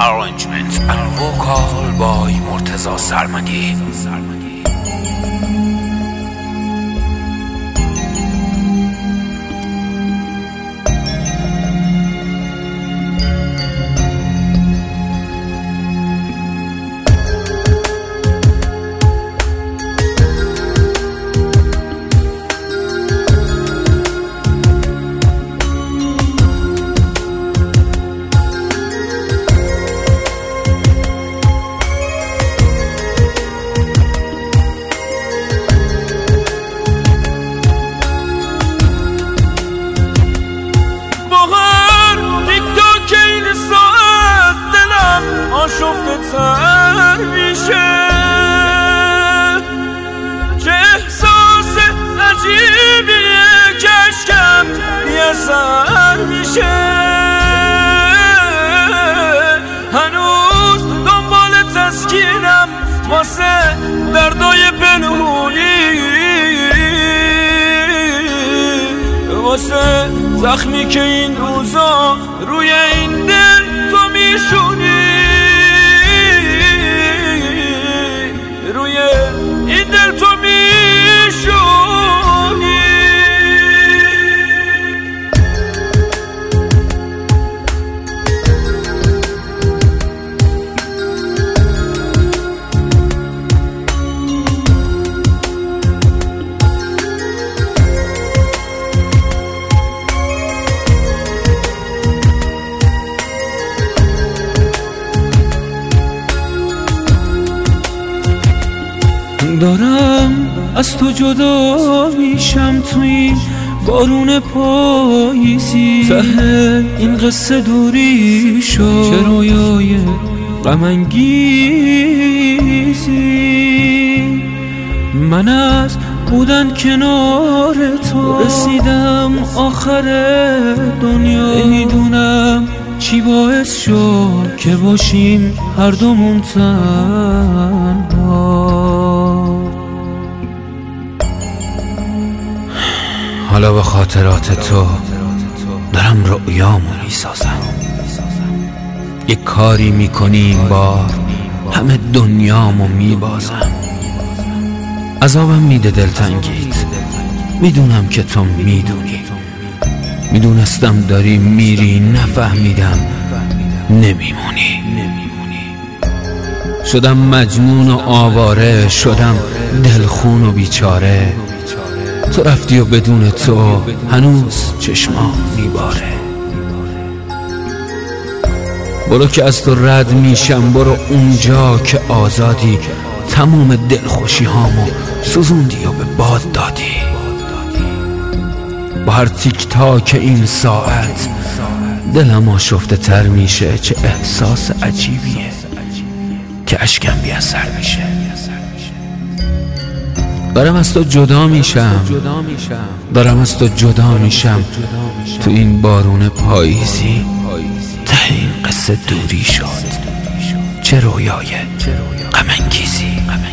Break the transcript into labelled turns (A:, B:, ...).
A: arrangement and vocal by مرتضی سرمدی.
B: شفته تر میشه چه احساس عجیبیه که اشکم یه سر میشه هنوز دنبال تسکینم واسه دردای پنهونی واسه زخمی که این روزا روی این دل تو میشونی این دل تو میشونی
C: دارم از تو جدا میشم تو این بارون پاییزی ته این قصه دوری شد چه رویای غم انگیزی من از بودن کنار تو رسیدم آخر دنیا نمیدونم چی باعث شد که باشیم هر دومون تنها
A: حالا به خاطرات تو دارم رؤیامو میسازم یک کاری میکنی این بار همه دنیامو میبازم عذابم میده دلتنگیت میدونم که تو میدونی میدونستم داری میری نفهمیدم نمیمونی شدم مجنون و آواره شدم دلخون و بیچاره تو رفتی و بدون تو هنوز چشمام میباره برو که از تو رد میشم برو اونجا که آزادی تموم دلخوشی هامو سوزوندی و به باد دادی با هر تیک تاک این ساعت دلم آشفته تر میشه چه احساس عجیبیه که اشکم بی اثر میشه دارم از تو جدا میشم دارم از تو جدا میشم تو این بارون پاییزی ته این قصه دوری شد چه رویای غم انگیزی